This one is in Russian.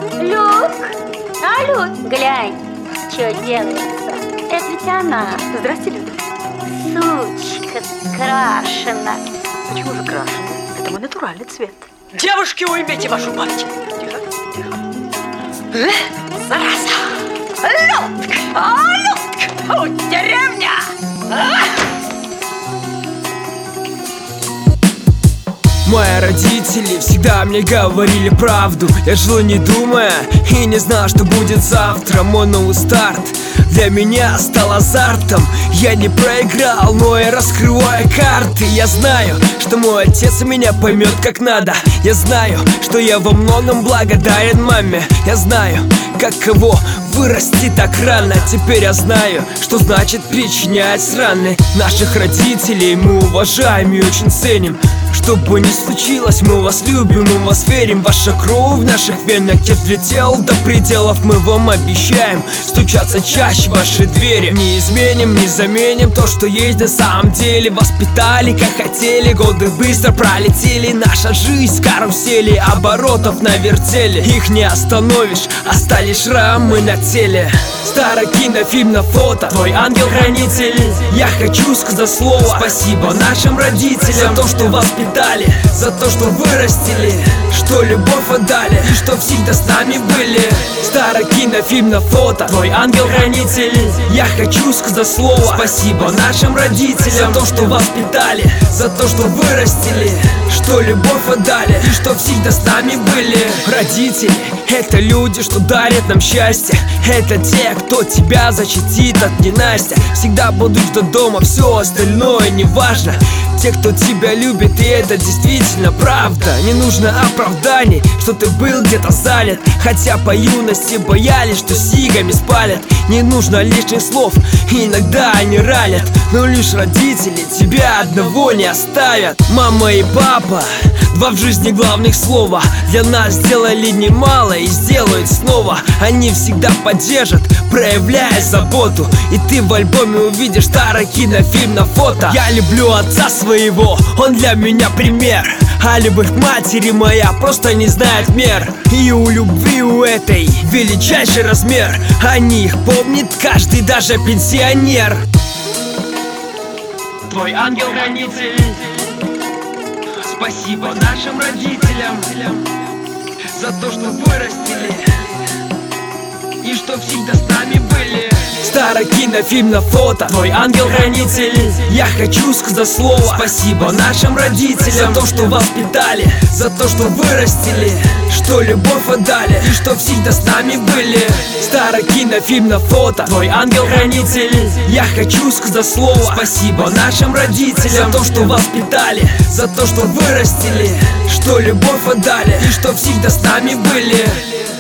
Люк, Люк, глянь, что делается. Это ведь она. Здрасте, Люда. Сучка скрашена. Почему же крашеный? Это мой натуральный цвет. Девушки, уймите вашу мать! Тихо, тихо. Зараза! Людка! Деревня! Мои родители всегда мне говорили правду. Я жил не думая и не знал, что будет завтра. Мой новый старт для меня стал азартом. Я не проиграл, но я раскрываю карты. Я знаю, что мой отец меня поймет как надо. Я знаю, что я во многом благодарен маме. Я знаю, как кого вырасти так рано. Теперь я знаю, что значит причинять раны. Наших родителей мы уважаем и очень ценим. Что бы ни случилось, мы вас любим, мы вас верим. Ваша кровь в наших венах не взлетел до пределов. Мы вам обещаем стучаться чаще в ваши двери. Не изменим, не заменим то, что есть на самом деле. Воспитали, как хотели, годы быстро пролетели. Наша жизнь с карусели, оборотов навертели. Их не остановишь, остались шрамы на теле. Старый кинофильм на фото, твой ангел-хранитель. Я хочу сказать слово спасибо нашим родителям за то, что воспитали, за то, что вырастили, что любовь отдали и что всегда с нами были. Старый кинофильм на фото, твой ангел-хранитель. Я хочу сказать слово спасибо нашим родителям за то, что воспитали, за то, что вырастили, что любовь отдали и что всегда с нами были. Родители — это люди, что дарят нам счастье. Это те, кто тебя защитит от ненастья. Всегда будут ждать дома, все остальное не важно. Те, кто тебя любит, и это действительно правда. Не нужно оправданий, что ты был где-то занят, хотя по юности боялись, что сигами спалят. Не нужно лишних слов, иногда они ранят, но лишь родители тебя одного не оставят. Мама и папа — два в жизни главных слова. Для нас сделали немало и сделают снова. Они всегда поддержат, проявляя заботу. И ты в альбоме увидишь старый кинофильм на фото. Я люблю отца своего, он для меня пример. А любовь матери моя просто не знает мер. И у любви у этой величайший размер. О них помнит каждый, даже пенсионер. Твой ангел-хранитель. Спасибо нашим родителям за то, что вырастили и что всегда с нами были. Старый кинофильм на фото, твой ангел-хранитель. Я хочу сказать слово спасибо нашим родителям за то, что воспитали, за то, что вырастили, что любовь отдали и что всегда с нами были. Старый кинофильм на фото, твой ангел-хранитель. Я хочу сказать слово спасибо нашим родителям за то, что воспитали, за то, что вырастили, что любовь отдали и что всегда с нами были.